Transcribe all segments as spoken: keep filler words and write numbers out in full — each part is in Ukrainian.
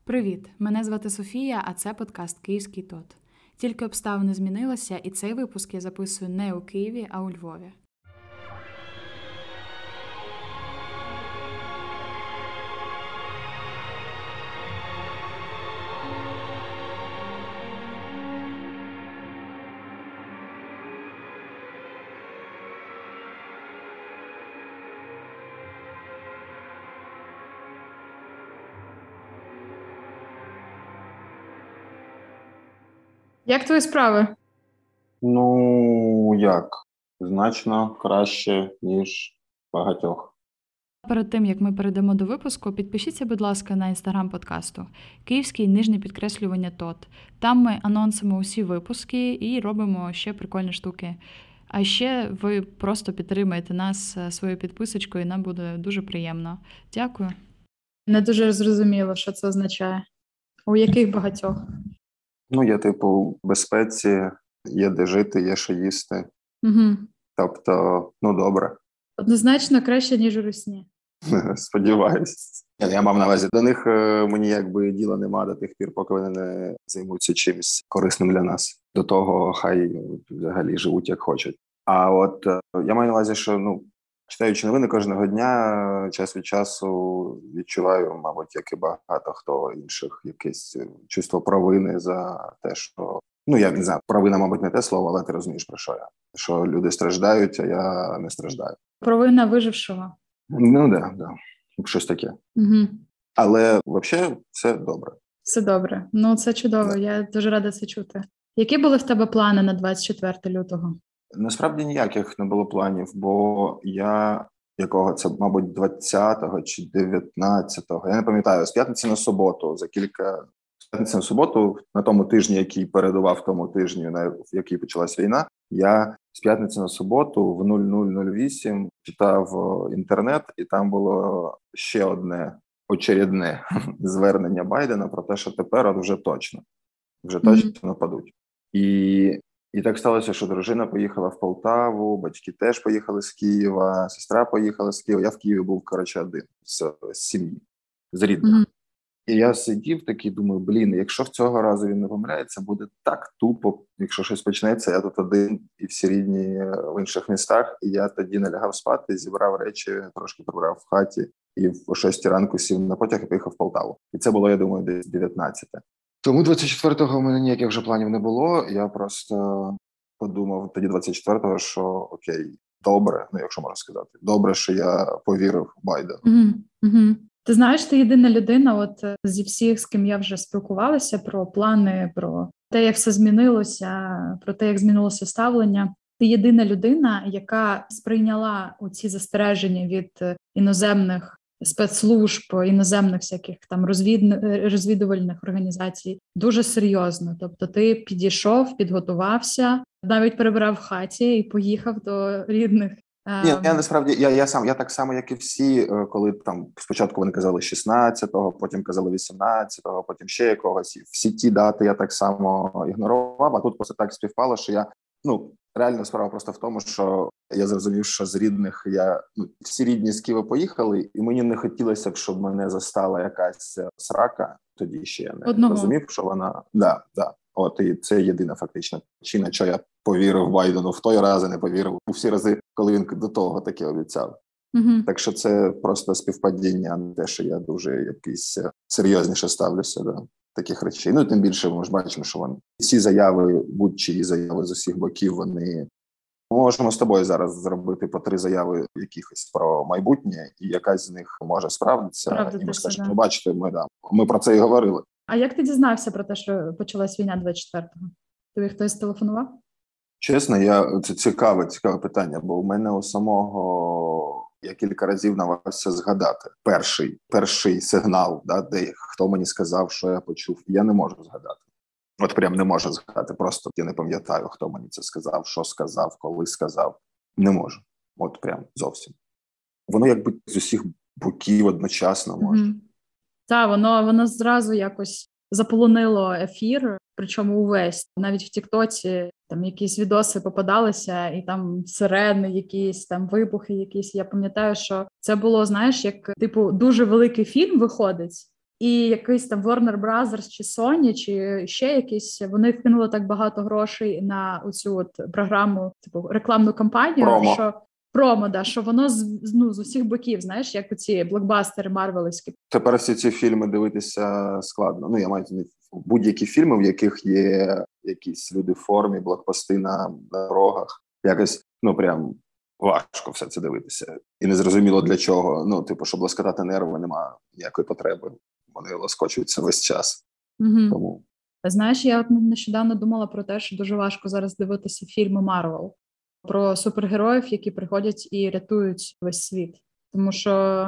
Привіт! Мене звати Софія, а це подкаст «Київський ТОТ». Тільки обставини змінилися, і цей випуск я записую не у Києві, а у Львові. Як твої справи? Ну, як? Значно краще, ніж багатьох. Перед тим, як ми перейдемо до випуску, підпишіться, будь ласка, на інстаграм подкасту «Київський нижнє підкреслювання ТОТ». Там ми анонсимо усі випуски і робимо ще прикольні штуки. А ще ви просто підтримаєте нас своєю підписочкою, і нам буде дуже приємно. Дякую. Не дуже зрозуміло, що це означає. У яких багатьох? Ну, є, типу, в безпеці, є де жити, є що їсти. Угу. Тобто, ну, добре. Однозначно краще, ніж у русні. Сподіваюсь. Я мав на увазі, до них е, мені якби діла нема до тих пір, поки вони не займуться чимось корисним для нас. До того хай взагалі живуть як хочуть. А от е, я маю на увазі, що, ну, читаючи новини кожного дня, час від часу відчуваю, мабуть, як і багато хто інших, якесь чувство провини за те, що... Ну, я не знаю, провина, мабуть, не те слово, але ти розумієш, про що я. Що люди страждають, а я не страждаю. Провина вижившого. Ну, да, да. Щось таке. Угу. Але, взагалі, все добре. Все добре. Ну, це чудово. Да. Я дуже рада це чути. Які були в тебе плани на двадцять четверте лютого? Насправді ніяких не було планів, бо я, якого це, мабуть, двадцятого чи дев'ятнадцятого, я не пам'ятаю, з п'ятниці на суботу, за кілька... З п'ятниці на суботу, на тому тижні, який передував тому тижню, на який почалась війна, я з п'ятниці на суботу в нуль нуль нуль вісім читав інтернет, і там було ще одне очередне звернення Байдена про те, що тепер от вже точно, вже точно mm-hmm. нападуть. І, і так сталося, що дружина поїхала в Полтаву, батьки теж поїхали з Києва, сестра поїхала з Києва, я в Києві був, коротше, один з, з сім'ї, з рідних. Mm-hmm. І я сидів такий, думаю, блін, якщо в цього разу він не помиляється, буде так тупо, якщо щось почнеться, я тут один і всі рідні в інших містах, і я тоді не лягав спати, зібрав речі, трошки прибрав в хаті, і в шостій ранку сів на потяг і поїхав в Полтаву. І це було, я думаю, десь дев'ятнадцяте. Тому двадцять четвертого у мене ніяких вже планів не було, я просто подумав тоді двадцять четвертого, що окей, добре, ну якщо можна сказати, добре, що я повірив Байдену. Угу, угу. Ти знаєш, ти єдина людина, от зі всіх, з ким я вже спілкувалася, про плани, про те, як все змінилося, про те, як змінилося ставлення. Ти єдина людина, яка сприйняла оці застереження від іноземних спецслужб, іноземних всяких там розвід... розвідувальних організацій дуже серйозно. Тобто ти підійшов, підготувався, навіть перебрав в хаті і поїхав до рідних. Ні, я насправді, я, я сам, я так само, як і всі, коли там спочатку вони казали шістнадцятого, потім казали вісімнадцятого, потім ще якогось. Всі ті дати я так само ігнорував, а тут просто так співпало, що я, ну, реально справа просто в тому, що я зрозумів, що з рідних я, ну, всі рідні з Києва поїхали, і мені не хотілося б, щоб мене застала якась срака, тоді ще я не Одного. розумів, що вона, да, да. От, і це єдина фактична причина, що я повірив Байдену в той раз, а не повірив у всі рази, коли він до того таке обіцяв. Угу. Так що це просто співпадіння, а не те, що я дуже якийсь серйозніше ставлюся до таких речей. Ну, тим більше ми ж бачимо, що вони всі заяви, будь-чиї заяви з усіх боків, вони... Ми можемо з тобою зараз зробити по три заяви якихось про майбутнє, і якась з них може справдитися. Правда, і ми скажемо, да. ну, бачите, ми, да, ми про це і говорили. А як ти дізнався про те, що почалась війна двадцять четвертого? Тобі хтось телефонував? Чесно, я це цікаве, цікаве питання, бо у мене у самого я кілька разів намагався згадати перший, перший сигнал, да, де хто мені сказав, що я почув. Я не можу згадати. От прям не можу згадати. Просто я не пам'ятаю, хто мені це сказав, що сказав, коли сказав. Не можу. От прям зовсім. Воно якби з усіх боків одночасно може. Mm-hmm. Так, воно, воно зразу якось заполонило ефір, причому увесь. Навіть в Тіктоці там якісь відоси попадалися, і там сирени якісь, там вибухи якісь. Я пам'ятаю, що це було, знаєш, як, типу, дуже великий фільм виходить, І якийсь там Warner Brothers чи Sony, чи ще якісь, вони вкинули так багато грошей на оцю от програму, типу рекламну кампанію, Промо. що промо, да, що воно з, ну, з усіх боків, знаєш, як оці блокбастери марвелівські. Тепер всі ці фільми дивитися складно. Ну, я маю будь-які фільми, в яких є якісь люди в формі, блокпости на дорогах. Якось, ну, прям важко все це дивитися. І незрозуміло для чого. Ну, типу, щоб лоскотати нерви, немає ніякої потреби. Вони лоскочуються весь час. Угу. Тому. Знаєш, я от нещодавно думала про те, що дуже важко зараз дивитися фільми Марвел про супергероїв, які приходять і рятують весь світ. Тому що,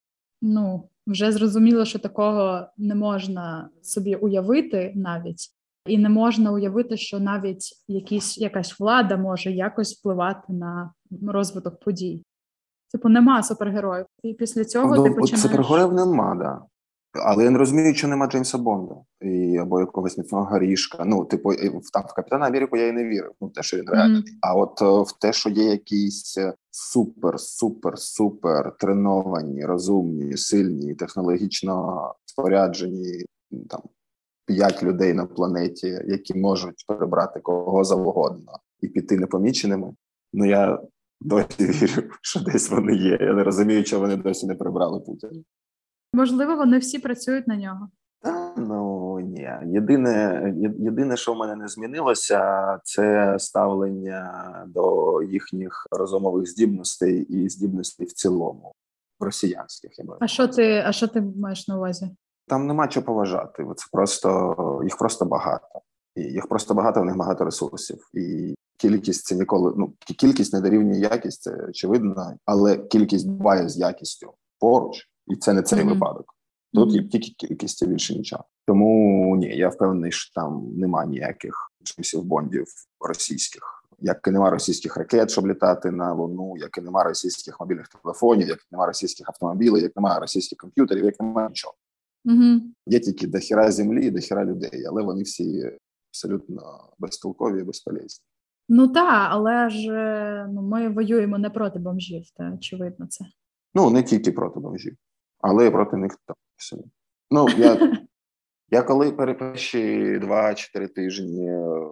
ну, вже зрозуміло, що такого не можна собі уявити навіть. І не можна уявити, що навіть якісь, якась влада може якось впливати на розвиток подій. Типу, нема супергероїв. І після цього ну, ти починаєш... Супергероїв нема, да. Але я не розумію, що нема Джеймса Бонда і, або якогось міцного горішка. Ну, типу, в, там, в Капітана Америку я і не вірив, ну, те, що він реальний. Mm-hmm. А от в те, що є якісь супер, супер, супер треновані, розумні, сильні, технологічно споряджені, там, п'ять людей на планеті, які можуть перебрати кого завгодно і піти непоміченими, ну, я досі вірю, що десь вони є. Я не розумію, чого вони досі не прибрали Путіна. Можливо, вони всі працюють на нього. Та, ну, ні. Єдине, єдине, що в мене не змінилося, це ставлення до їхніх розумових здібностей і здібностей в цілому, росіянських. Я а що ти, а що ти маєш на увазі? Там нема чого поважати. Це просто, їх просто багато. І їх просто багато, в них багато ресурсів. І кількість це ніколи, ну, кількість не дорівнює якість, це очевидно, але кількість буває з якістю поруч. І це не цей mm-hmm. випадок. Тут mm-hmm. є тільки кількість, і більше нічого. Тому ні, я впевнений, що там нема ніяких Джеймсів Бондів російських. Як і нема російських ракет, щоб літати на Луну, як і нема російських мобільних телефонів, як і нема російських автомобілів, як нема російських комп'ютерів, як нема нічого. Mm-hmm. Є тільки дохіра землі і дохіра людей, але вони всі абсолютно безтолкові і безполезні. Ну так, але ж ну, ми воюємо не проти бомжів, та очевидно це. Ну, не тільки проти бомжів, але і проти них там. Ну, я, я коли перші два-чотири тижні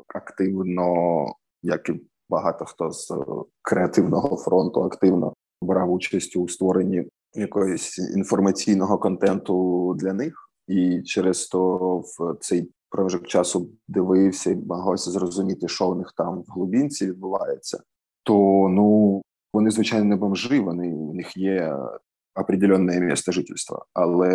активно, як і багато хто з креативного фронту, активно брав участь у створенні якогось інформаційного контенту для них, і через то в цей проміжок часу дивився і намагався зрозуміти, що у них там в глибинці відбувається, то, ну, вони, звичайно, не бомжи, вони, у них є определенне місце жительства, але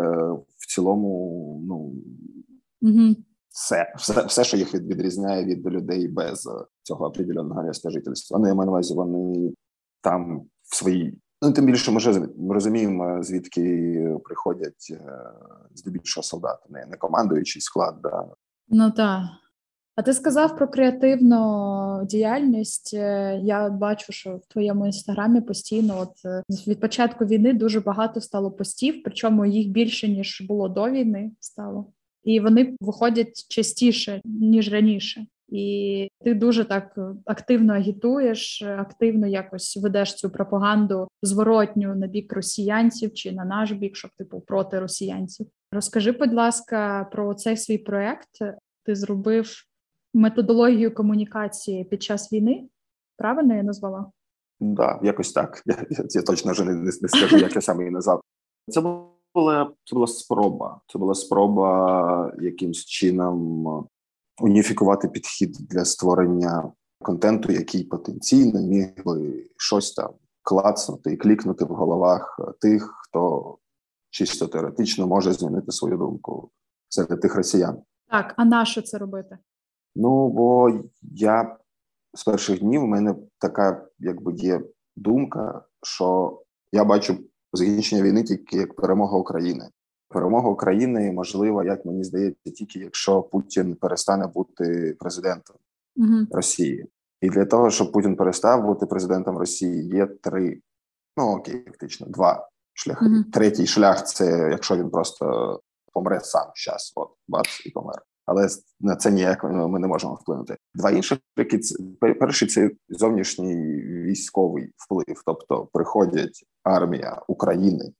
в цілому, ну, mm-hmm. все, все, все, що їх відрізняє від людей без цього определенного місця жительства. Ну, я маю на увазі, вони там в своїй, ну, тим більше, ми розуміємо, звідки приходять здебільшого солдати, не, не командуючий склад, да. Ну, так. А ти сказав про креативну діяльність. Я бачу, що в твоєму інстаграмі постійно от від початку війни дуже багато стало постів, причому їх більше, ніж було до війни стало. І вони виходять частіше, ніж раніше. І ти дуже так активно агітуєш, активно якось ведеш цю пропаганду зворотню на бік росіянців чи на наш бік, щоб типу проти росіянців. Розкажи, будь ласка, про цей свій проєкт. Ти зробив методологію комунікації під час війни? Правильно я назвала? Так, да, якось так. Я, я, я точно вже не, не, не скажу, як я саме її назвав. Це була, це була спроба. Це була спроба якимсь чином уніфікувати підхід для створення контенту, який потенційно міг би щось там клацнути і клікнути в головах тих, хто чисто теоретично може змінити свою думку серед тих росіян. Так, а на що це робити? Ну, бо я з перших днів, у мене така, якби, є думка, що я бачу закінчення війни тільки як перемога України. Перемога України можлива, як мені здається, тільки якщо Путін перестане бути президентом угу. Росії. І для того, щоб Путін перестав бути президентом Росії, є три, ну окей, фактично, два шляхи. Угу. Третій шлях – це якщо він просто помре сам зараз, от, бац, і помер. Але на це ніяк ми не можемо вплинути. Два інших, які перший – це зовнішній військовий вплив. Тобто приходять армія України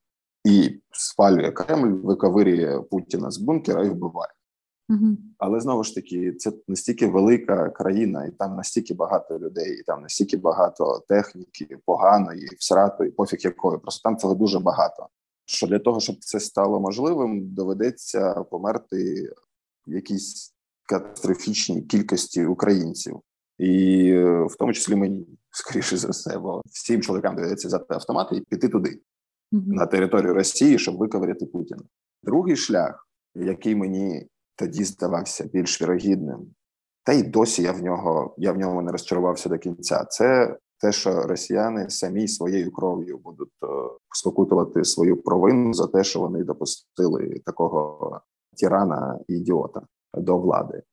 і спалює Кремль, виковирює Путіна з бункера і вбиває. Угу. Але знову ж таки, це настільки велика країна, і там настільки багато людей, і там настільки багато техніки, поганої, всратої, пофіг якої. Просто там цього дуже багато. Що для того, щоб це стало можливим, доведеться померти в якійсь катастрофічній кількості українців. І в тому числі мені, скоріше за все, бо всім чоловікам доведеться взяти автомати і піти туди, mm-hmm. на територію Росії, щоб виковиряти Путіна. Другий шлях, який мені тоді здавався більш вірогідним, та й досі я в нього, я в ньому не розчарувався до кінця, це те, що росіяни самі своєю кров'ю будуть спокутувати свою провину за те, що вони допустили такого тирана і ідіота до влади.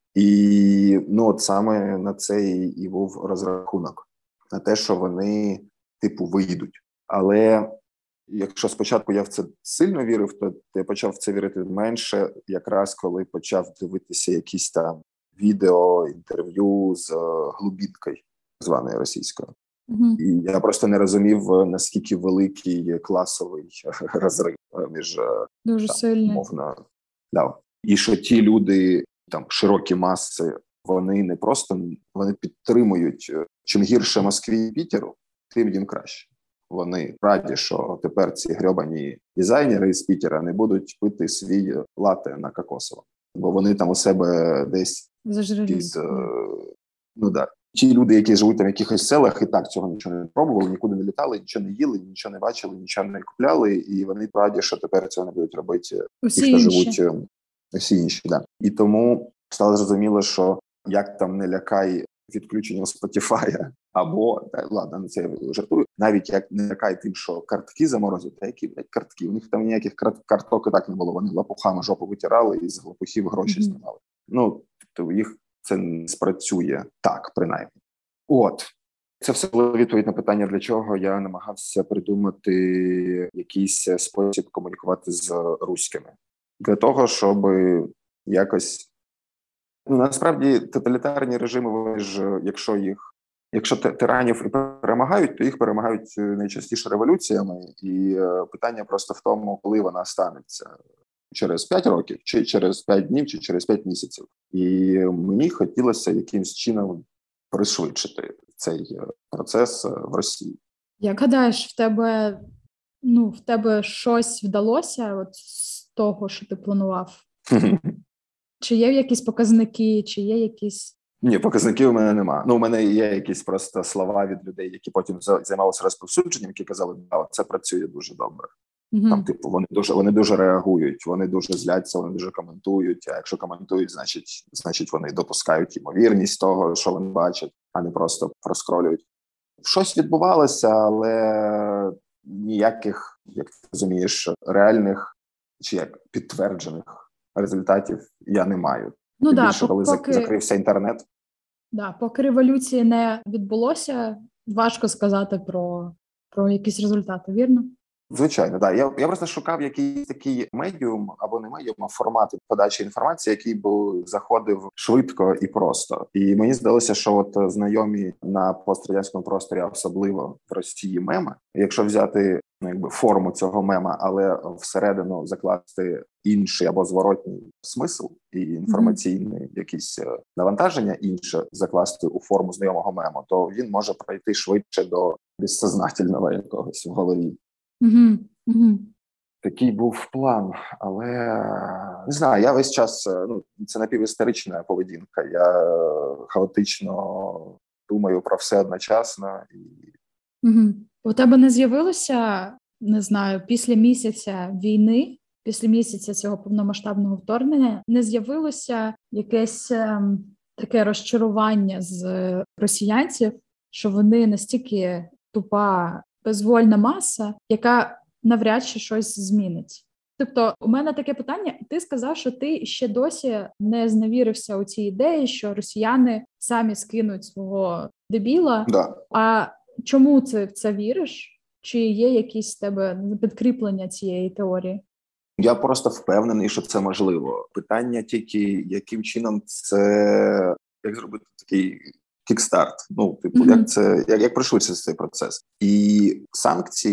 І ну от саме на це і був розрахунок, на те, що вони типу вийдуть. Але якщо спочатку я в це сильно вірив, то я почав в це вірити менше, якраз коли почав дивитися якісь там відео, інтерв'ю з Глубінкою, званою російською. Mm-hmm. І я просто не розумів, наскільки великий класовий розрив між дуже там, сильний. Мовно. Да. І що ті люди, там широкі маси, вони не просто, вони підтримують, чим гірше Москві і Пітеру, тим їм краще. Вони раді, що тепер ці грьобані дизайнери з Пітера не будуть пити свій латте на кокосово. Бо вони там у себе десь зажрались. Під, ну да. Ті люди, які живуть там в якихось селах, і так цього нічого не пробували, нікуди не літали, нічого не їли, нічого не бачили, нічого не купляли, і вони раді, що тепер цього не будуть робити усі ті, хто інші. живуть всі інші. Да. І тому стало зрозуміло, що як там не лякай відключенням Spotify, або, та, ладно, на це я жартую, навіть як не лякай тим, що картки заморозять, та які, блядь, картки, у них там ніяких карток і так не було, вони лопухами жопу витирали і з лопухів гроші mm-hmm. знімали. Ну, тобто їх це не спрацює так, принаймні. От. Це все було відповідь на питання, для чого я намагався придумати якийсь спосіб комунікувати з руськими. Для того, щоб якось... Ну, насправді, тоталітарні режими, вони ж, якщо їх... Якщо тиранів і перемагають, то їх перемагають найчастіше революціями. І питання просто в тому, коли вона станеться. Через п'ять років, чи через п'ять днів, чи через п'ять місяців. І мені хотілося якимось чином пришвидшити цей процес в Росії. Як гадаєш, в тебе, ну, в тебе щось вдалося от з того, що ти планував? Чи є якісь показники, чи є якісь... Ні, показників у мене нема. Ну, у мене є якісь просто слова від людей, які потім займалися розповсюдженням, які казали, да, це працює дуже добре. Mm-hmm. Там, типу, вони дуже, вони дуже реагують, вони дуже зляться, вони дуже коментують, а якщо коментують, значить, значить вони допускають ймовірність того, що вони бачать, а не просто проскролюють. Щось відбувалося, але ніяких, як ти розумієш, реальних чи як підтверджених результатів я не маю. Ну да, більше, коли поки... закрився інтернет. Да, поки революції не відбулося, важко сказати про, про якісь результати, вірно? Звичайно, да. Я, я просто шукав якийсь такий медіум, або не медіум, а формат подачі інформації, який би заходив швидко і просто. І мені здалося, що от знайомі на пострадянському просторі, особливо в Росії, меми, якщо взяти, ну, якби форму цього мема, але всередину закласти інший або зворотній смисл і інформаційне mm-hmm. якісь навантаження інше закласти у форму знайомого мему, то він може пройти швидше до безсознательного якогось в голові. Угу, угу. Такий був план, але не знаю, я весь час, ну, це напівісторична поведінка, я хаотично думаю про все одночасно. І... Угу. У тебе не з'явилося, не знаю, після місяця війни, після місяця цього повномасштабного вторгнення, не з'явилося якесь ем, таке розчарування з росіянців, що вони настільки тупа, безвольна маса, яка навряд чи щось змінить. Тобто, у мене таке питання, ти сказав, що ти ще досі не зневірився у цій ідеї, що росіяни самі скинуть свого дебіла. Да. А чому ти в це віриш? Чи є якісь в тебе підкріплення цієї теорії? Я просто впевнений, що це можливо. Питання тільки, яким чином це, як зробити такий кікстарт, ну, типу, mm-hmm. як це, як, як пришвидшити цей процес. І санкції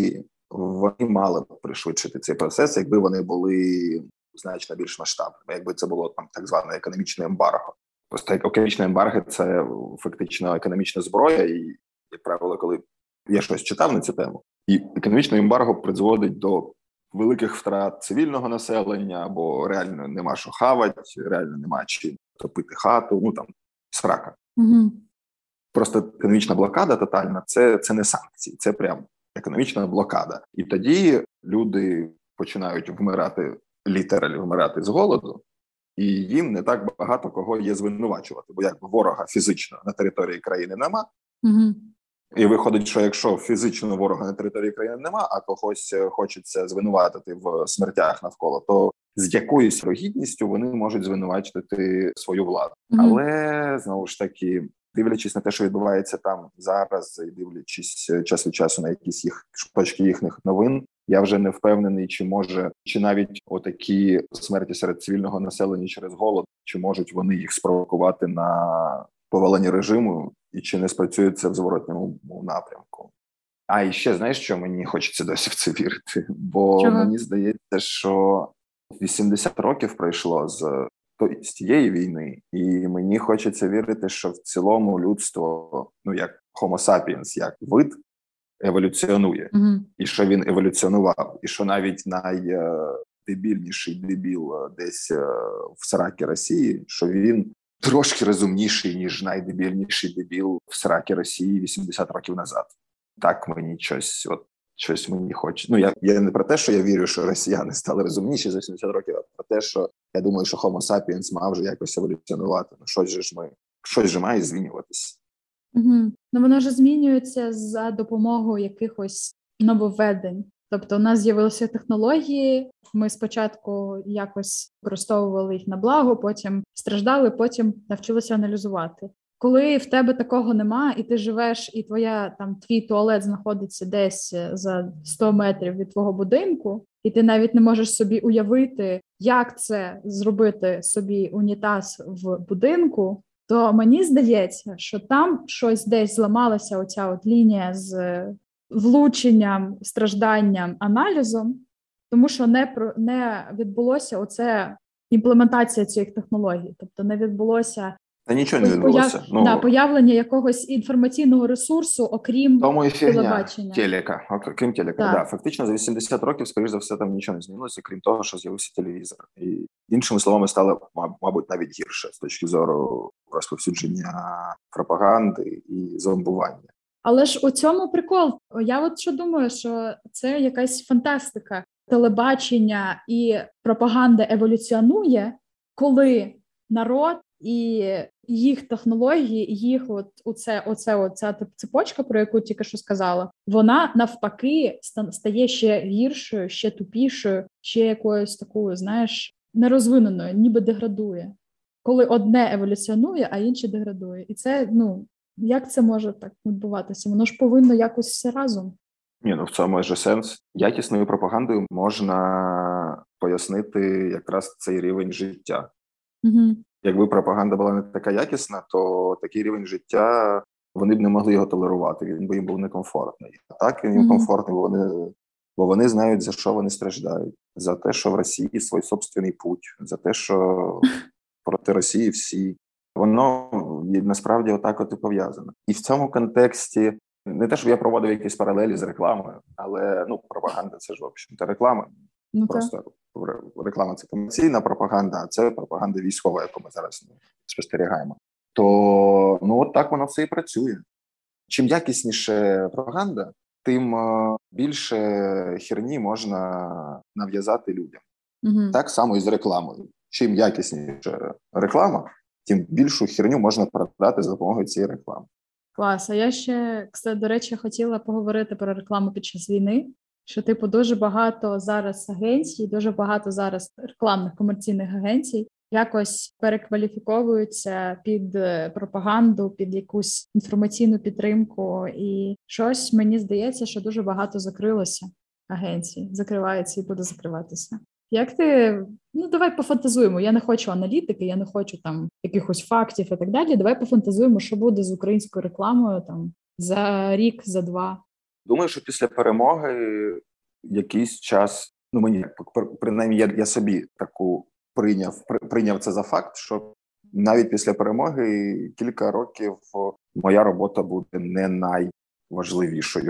вони мали б пришвидшити цей процес, якби вони були значно більш масштабними, якби це було там так зване економічне ембарго. Просто економічне ембарго – це фактично економічна зброя, і, як правило, коли я щось читав на цю тему, і економічне ембарго призводить до великих втрат цивільного населення, або реально нема що хавати, реально нема чим топити хату, ну там, срака. Угу. Просто економічна блокада тотальна – це, це не санкції, це прям економічна блокада. І тоді люди починають вмирати, літералі вмирати з голоду, і їм не так багато кого є звинувачувати, бо якби ворога фізично на території країни нема. Угу. І виходить, що якщо фізично ворога на території країни нема, а когось хочеться звинуватити в смертях навколо, то з якоюсь рогідністю вони можуть звинувачити свою владу. Mm-hmm. Але, знову ж таки, дивлячись на те, що відбувається там зараз, і дивлячись час від часу на якісь їх точки їхніх новин, я вже не впевнений, чи може, чи навіть отакі смерті серед цивільного населення через голод, чи можуть вони їх спровокувати на повалення режиму, і чи не спрацює це в зворотньому напрямку. А і ще, знаєш, що мені хочеться досі в це вірити? Бо Чого? Мені здається, що вісімдесят років пройшло з, з тієї війни, і мені хочеться вірити, що в цілому людство, ну як Homo sapiens, як вид, еволюціонує. Угу. І що він еволюціонував. І що навіть найдебільніший дебіл десь в сракі Росії, що він трошки розумніший, ніж найдебільніший дебіл в сракі Росії вісімдесят років назад. Так мені щось, от, щось мені хоче. Ну, я, я не про те, що я вірю, що росіяни стали розумніші за вісімдесят років, а про те, що я думаю, що Homo sapiens мав вже якось еволюціонувати. Ну, щось же ж ми, щось же має змінюватися. Угу. Ну, воно ж змінюється за допомогою якихось нововведень. Тобто у нас з'явилися технології, ми спочатку якось використовували їх на благо, потім страждали, потім навчилися аналізувати. Коли в тебе такого нема, і ти живеш, і твоя там твій туалет знаходиться десь за сто метрів від твого будинку, і ти навіть не можеш собі уявити, як це зробити собі унітаз в будинку, то мені здається, що там щось десь зламалася оця от лінія з влученням, стражданням, аналізом, тому що не, про, не відбулося оце імплементація цих технологій, тобто не відбулося Та нічого не відбулося. Появ... Ну, да, появлення якогось інформаційного ресурсу, окрім тому і фігня телебачення. Телека, окрім телека. Да. Да. Фактично за вісімдесят років, скоріш за все, там нічого не змінилося, крім того, що з'явився телевізор. І іншими словами, стало, мабуть, навіть гірше з точки зору розповсюдження пропаганди і зомбування. Але ж у цьому прикол. Я от що думаю, що це якась фантастика. Телебачення і пропаганда еволюціонує, коли народ і їх технології, їх от оце, оце, оця цепочка, про яку тільки що сказала, вона навпаки стає ще гіршою, ще тупішою, ще якоюсь такою, знаєш, нерозвиненою, ніби деградує. Коли одне еволюціонує, а інше деградує. І це, ну, як це може так відбуватися? Воно ж повинно якось все разом. Ні, ну в цьому ж сенс. Якісною пропагандою можна пояснити якраз цей рівень життя. Угу. Якби пропаганда була не така якісна, то такий рівень життя, вони б не могли його толерувати, він би їм був некомфортний. А так він їм mm-hmm. комфортний, бо вони, бо вони знають, за що вони страждають. За те, що в Росії свій собственний путь, за те, що проти Росії всі. Воно насправді отак от і пов'язано. І в цьому контексті, не те, щоб я проводив якісь паралелі з рекламою, але ну пропаганда – це ж, в общем-то, реклама. Ну, просто реклама – це комерційна пропаганда, а це пропаганда військова, яку ми зараз спостерігаємо. То, ну, от так воно все і працює. Чим якісніше пропаганда, тим більше херні можна нав'язати людям. Угу. Так само і з рекламою. Чим якісніше реклама, тим більшу херню можна продати за допомогою цієї реклами. Клас. А я ще, кстати, до речі, хотіла поговорити про рекламу під час війни. Що, типу, дуже багато зараз агенцій, дуже багато зараз рекламних комерційних агенцій якось перекваліфіковуються під пропаганду, під якусь інформаційну підтримку. І щось, мені здається, що дуже багато закрилося агенцій. Закривається і буде закриватися. Як ти... Ну, давай пофантазуємо. Я не хочу аналітики, я не хочу там якихось фактів і так далі. Давай пофантазуємо, що буде з українською рекламою там за рік, за два. Думаю, що після перемоги якийсь час, ну мені, принаймні, я, я собі таку прийняв, прийняв це за факт, що навіть після перемоги кілька років моя робота буде не найважливішою.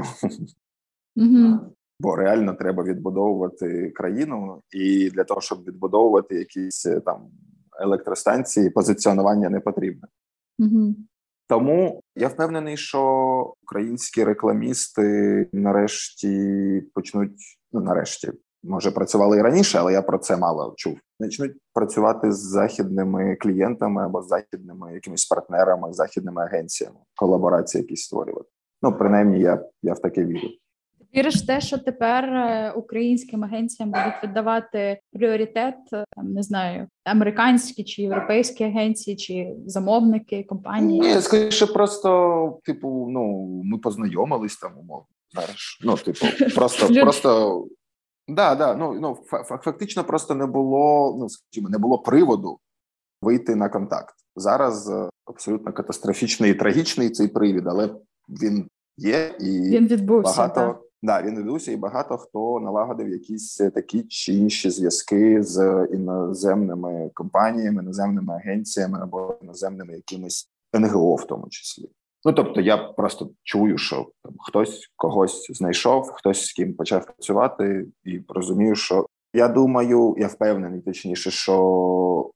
Mm-hmm. Бо реально треба відбудовувати країну, і для того, щоб відбудовувати якісь там електростанції, позиціонування не потрібне. Mm-hmm. Тому я впевнений, що українські рекламісти нарешті почнуть, ну нарешті, може працювали і раніше, але я про це мало чув, почнуть працювати з західними клієнтами або з західними якимись партнерами, західними агенціями, колаборації якісь створювати. Ну, принаймні, я, я в таке вірю. Віриш в те, що тепер українським агенціям будуть віддавати пріоритет, там, не знаю, американські чи європейські агенції, чи замовники, компанії? Ні, скоріше просто, типу, ну, ми познайомились там, умовно, знаєш, ну, типу, просто, просто, да, да, ну, ну, фактично просто не було, ну, скажімо, не було приводу вийти на контакт. Зараз абсолютно катастрофічний і трагічний цей привід, але він є і він відбувся, багато... так. Да, він відбувся, і багато хто налагодив якісь такі чи інші зв'язки з іноземними компаніями, іноземними агенціями або іноземними якимись ен ге о в тому числі. Ну, тобто я просто чую, що там хтось когось знайшов, хтось з ким почав працювати, і розумію, що я думаю, я впевнений, точніше, що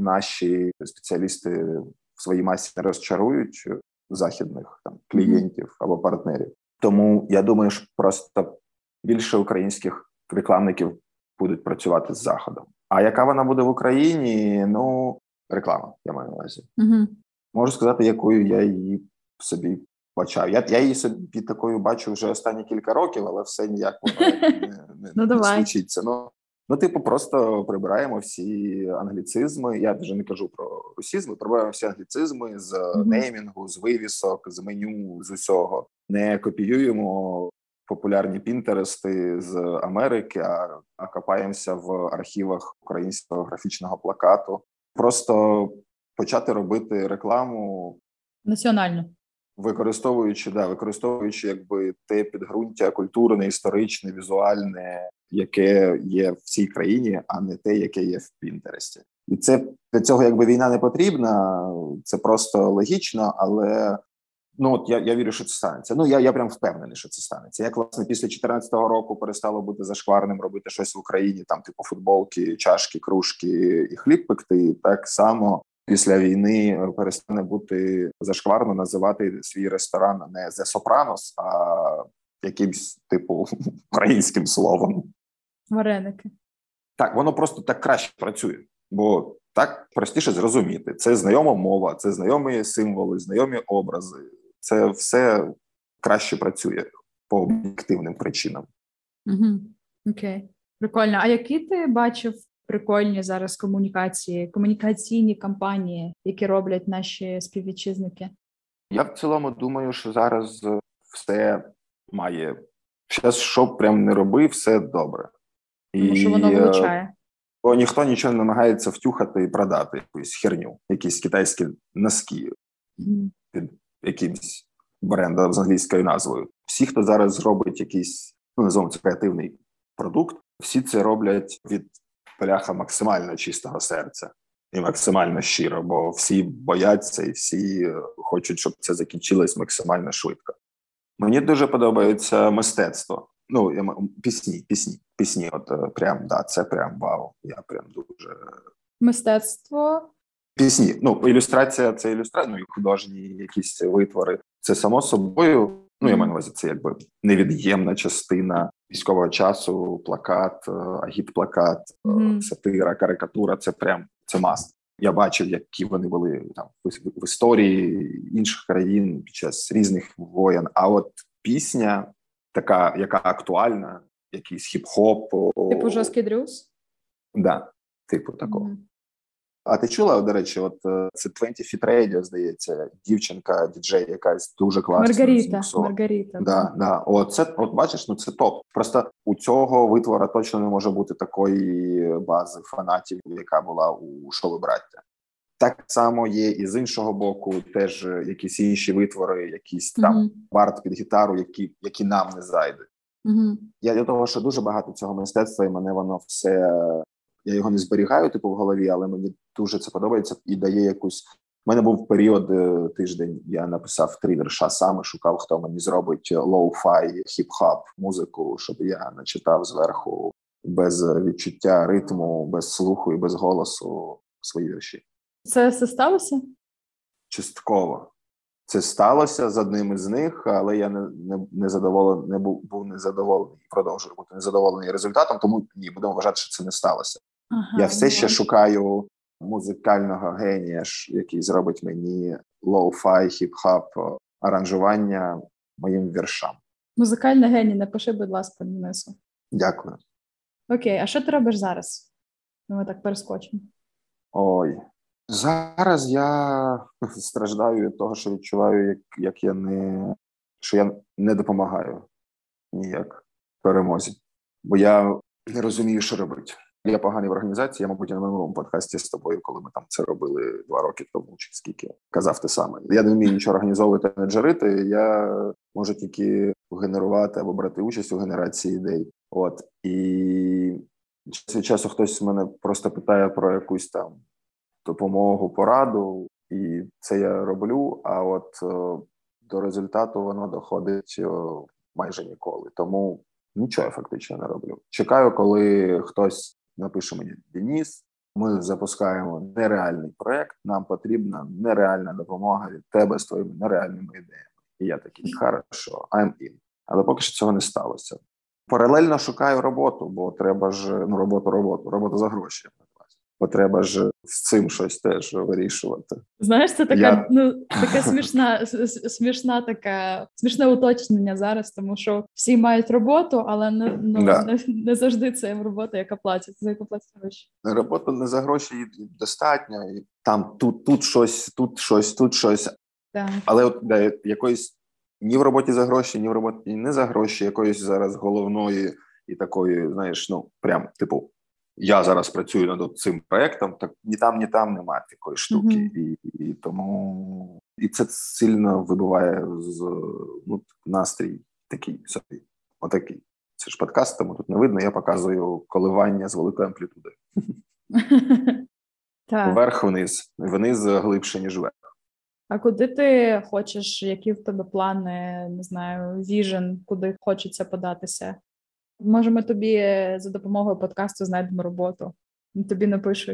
наші спеціалісти в своїй масі не розчарують західних там клієнтів mm-hmm. або партнерів. Тому я думаю, що просто більше українських рекламників будуть працювати з Заходом. А яка вона буде в Україні? Ну, реклама, я маю на увазі. Угу. Можу сказати, якою я її собі бачав. Я, я її собі такою бачу вже останні кілька років, але все ніяк воно не, не, ну, не случиться. Ну, ну, типу, просто прибираємо всі англіцизми. Я вже не кажу про русізми, прибираємо всі англіцизми з mm-hmm. неймінгу, з вивісок, з меню, з усього. Не копіюємо популярні пінтерести з Америки, а, а копаємося в архівах українського графічного плакату. Просто почати робити рекламу національну. Використовуючи, да, використовуючи якби те підґрунтя культурне, історичне, візуальне, яке є в цій країні, а не те, яке є в Пінтересті. І це для цього якби війна не потрібна, це просто логічно, але ну от я, я вірю, що це станеться. Ну я, я прям впевнений, що це станеться. Як власне після чотирнадцятого року перестало бути зашкварним робити щось в Україні, там типу футболки, чашки, кружки і хліб пекти, так само після війни перестане бути зашкварно називати свій ресторан не «The Sopranos», а якимсь, типу, українським словом. Вареники. Так, воно просто так краще працює, бо так простіше зрозуміти. Це знайома мова, це знайомі символи, знайомі образи. Це все краще працює по об'єктивним причинам. Угу. Окей. Прикольно. А які ти бачив прикольні зараз комунікації, комунікаційні кампанії, які роблять наші співвітчизники? Я в цілому думаю, що зараз все має, зараз що б прям не роби, все добре. Тому і, що воно вилучає. Бо ніхто нічого не намагається втюхати і продати якусь херню, якісь китайські носки mm. під якимсь брендом з англійською назвою. Всі, хто зараз зробить якийсь, ну, називаємо це креативний продукт, всі це роблять від пляха максимально чистого серця і максимально щиро, бо всі бояться і всі хочуть, щоб це закінчилось максимально швидко. Мені дуже подобається мистецтво. Ну, я, пісні, пісні, пісні, от прям, да, це прям вау, я прям дуже... Мистецтво? Пісні, ну, ілюстрація, це ілюстрація, ну, і художні якісь витвори. Це само собою, ну, я маю на увазі, це якби невід'ємна частина військового часу, плакат, агітплакат, mm-hmm. сатира, карикатура, це прям, це маст. Я бачив, які вони були там в історії інших країн під час різних воєн, а от пісня, така, яка актуальна, якийсь хіп-хоп. Типу жорсткий дрюс? Да, типу такого. Mm-hmm. А ти чула, до речі, от це двадцять Feet Radio, здається, дівчинка, діджей якась дуже класна. Маргарита, Маргарита. Да, да. От, це, от бачиш, ну це топ. Просто у цього витвора точно не може бути такої бази фанатів, яка була у «Шоу браття». Так само є і з іншого боку теж якісь інші витвори, якісь там mm-hmm. бард під гітару, які, які нам не зайдуть. Угу. Я до того, що дуже багато цього мистецтва, і мене воно все... Я його не зберігаю, типу, в голові, але мені дуже це подобається і дає якусь... У мене був період, тиждень, я написав три вірша саме, шукав, хто мені зробить лоу-фай, хіп-хап музику, щоб я начитав зверху без відчуття ритму, без слуху і без голосу свої вірші. Це все сталося? Частково. Це сталося з одним із них, але я не, не, не задоволений, не був, був незадоволений, продовжую бути незадоволений результатом, тому ні, будемо вважати, що це не сталося. Ага, я все ну. ще шукаю музикального генія, який зробить мені лоу-фай, хіп-хап, аранжування моїм віршам. Музикальний геній, напиши, будь ласка, Денису. Дякую. Окей, а що ти робиш зараз? Ми так перескочимо. Ой, зараз я страждаю від того, що відчуваю, як, як я не, що я не допомагаю ніяк перемозі. Бо я не розумію, що робити. Я поганий в організації, я, мабуть, на минулому подкасті з тобою, коли ми там це робили два роки тому, чи скільки, казав те саме. Я не вмію нічого організовувати, не джерити, я можу тільки генерувати або брати участь у генерації ідей. От. І час від часу хтось мене просто питає про якусь там допомогу, пораду, і це я роблю, а от о, до результату воно доходить о, майже ніколи. Тому нічого я фактично не роблю. Чекаю, коли хтось напише мені: Денис, ми запускаємо нереальний проект, нам потрібна нереальна допомога від тебе з твоїми нереальними ідеями. І я такий: хорошо, I'm in. Але поки що цього не сталося. Паралельно шукаю роботу, бо треба ж, ну, роботу, роботу, роботу за гроші. Бо треба ж з цим щось теж вирішувати. Знаєш, це така, Я... ну, така смішна, смішна така, смішне уточнення зараз, тому що всі мають роботу, але не, ну, да. не, не завжди це робота, яка платить, за яку платять гроші. Робота не за гроші достатньо, і там тут, тут щось, тут щось, тут щось. Так. Але от да, якоїсь ні в роботі за гроші, ні в роботі не за гроші, якоїсь зараз головної і такої, знаєш, ну, прям, типу, я зараз працюю над цим проєктом, так ні там, ні там немає такої штуки. Mm-hmm. І, і тому і це сильно вибиває з, ну, настрій такий собі, отакий. Це ж подкаст, тому тут не видно, я показую коливання з великою амплітудою. Вверх-вниз, вниз глибше, ніж вверх. А куди ти хочеш, які в тебе плани, не знаю, віжен, куди хочеться податися? Може, ми тобі за допомогою подкасту знайдемо роботу, тобі напишуть.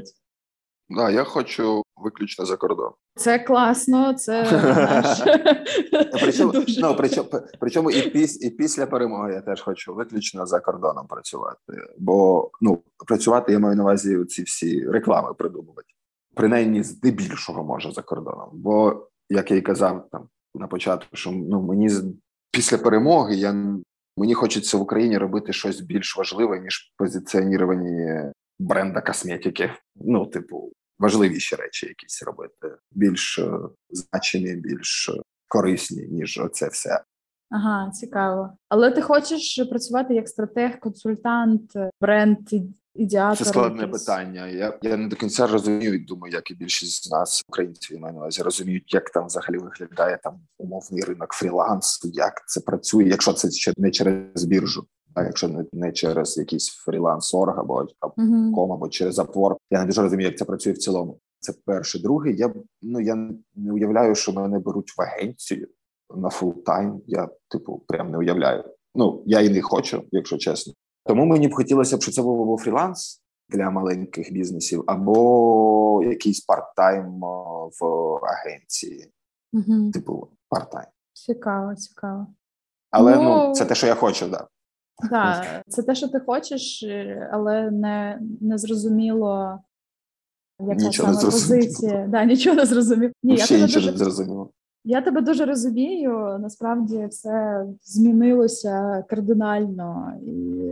Да, я хочу виключно за кордон. Це класно, це знаєш. Причому, ну, причому, причому і, піс, і після перемоги я теж хочу виключно за кордоном працювати. Бо, ну, працювати я маю на увазі ці всі реклами придумувати. Принаймні здебільшого може за кордоном. Бо, як я й казав там на початку, що, ну, мені після перемоги я... Мені хочеться в Україні робити щось більш важливе, ніж позиціонування бренда косметики. Ну, типу, важливіші речі якісь робити. Більш е, значені, більш корисні, ніж оце все. Ага, цікаво. Але ти хочеш працювати як стратег, консультант, бренд, ідеатор? Це складне якийсь? питання. Я, я не до кінця розумію, і думаю, як і більшість з нас, українців, маю на увазі, розуміють, як там взагалі виглядає там умовний ринок фрілансу, як це працює, якщо це ще не через біржу, а якщо не, не через якийсь фріланс-орг або там, uh-huh. ком, або через Upwork. Я не дуже розумію, як це працює в цілому. Це перше. Друге, я, ну, я не уявляю, що мене беруть в агенцію на фултайм. Я, типу, прям не уявляю. Ну, я і не хочу, якщо чесно. Тому мені б хотілося б, щоб це був або фріланс для маленьких бізнесів, або якийсь парт-тайм в агенції. Угу. Типу, парт-тайм. Цікаво, цікаво. Але, ну, ну це те, що я хочу, так. Так, да, це те, що ти хочеш, але не, не зрозуміло, яка нічого саме позиція. Да, нічого не зрозуміло. Ні, я ще нічого дуже... не зрозуміло. Я тебе дуже розумію, насправді все змінилося кардинально, і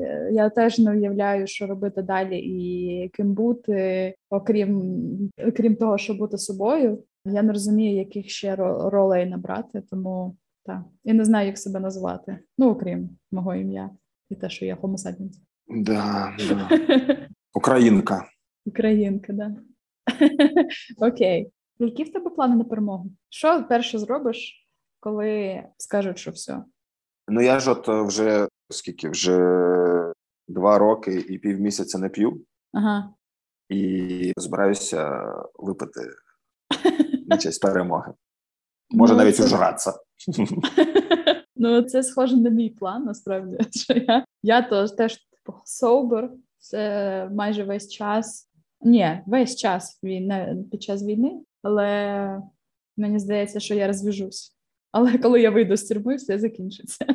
я теж не уявляю, що робити далі і ким бути, окрім, окрім того, що бути собою. Я не розумію, яких ще ролей набрати, тому так. І не знаю, як себе назвати, ну, окрім мого ім'я і те, що я Homo sapiens. Да, да. Українка. Українка, да. Окей. Які в тебе плани на перемогу? Що перше зробиш, коли скажуть, що все? Ну, я ж от вже оскільки вже два роки і півмісяця не п'ю. Ага. І збираюся випити на честь перемоги. Може, Ну, навіть це... ужратися. Ну, це схоже на мій план, насправді. Що я, я то, теж типу, sober, це майже весь час. Ні, весь час війни, під час війни, але мені здається, що я розв'яжусь. Але коли я вийду з тюрми, все закінчиться.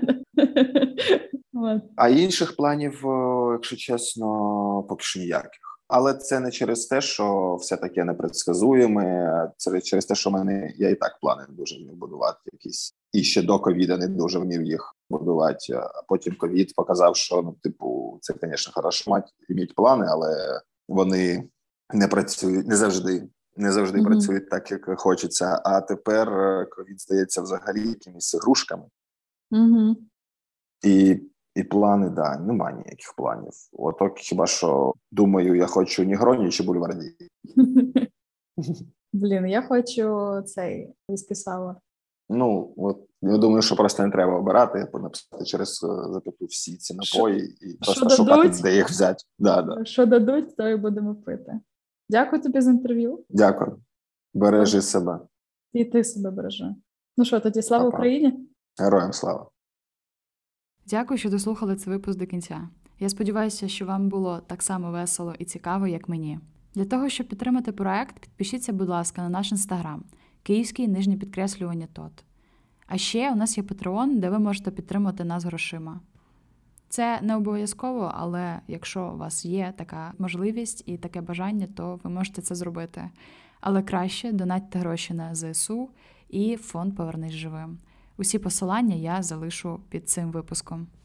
А інших планів, якщо чесно, поки що ніяких. Але це не через те, що все таке непредсказуєме, а це через те, що в мене я і так плани дуже вмів будувати якісь. І ще до ковіда не дуже вмів їх будувати. А потім ковід показав, що, ну, типу, це, звісно, хорошо мати, мати плани, але вони не працюють, не завжди. Не завжди mm-hmm. працюють так, як хочеться. А тепер ковід здається взагалі якимись ігрушками. Mm-hmm. І І плани, да, немає ніяких планів. Ото хіба що, думаю, я хочу Нігроні чи Бульварді. Блін, я хочу цей віскі сауер. Ну, от, я думаю, що просто не треба обирати, написати через запиту всі ці напої і просто що шукати, дадуть? де їх взяти. Да, да. Що дадуть, то і будемо пити. Дякую тобі за інтерв'ю. Дякую. Бережи Ось. себе. І ти себе бережи. Ну що, тоді слава Па-па. Україні. Героям слава. Дякую, що дослухали цей випуск до кінця. Я сподіваюся, що вам було так само весело і цікаво, як мені. Для того, щоб підтримати проект, підпишіться, будь ласка, на наш інстаграм київський нижнє підкреслювання тот. А ще у нас є Patreon, де ви можете підтримати нас грошима. Це не обов'язково, але якщо у вас є така можливість і таке бажання, то ви можете це зробити. Але краще донатьте гроші на зе ес у і фонд «Повернись живим». Усі посилання я залишу під цим випуском.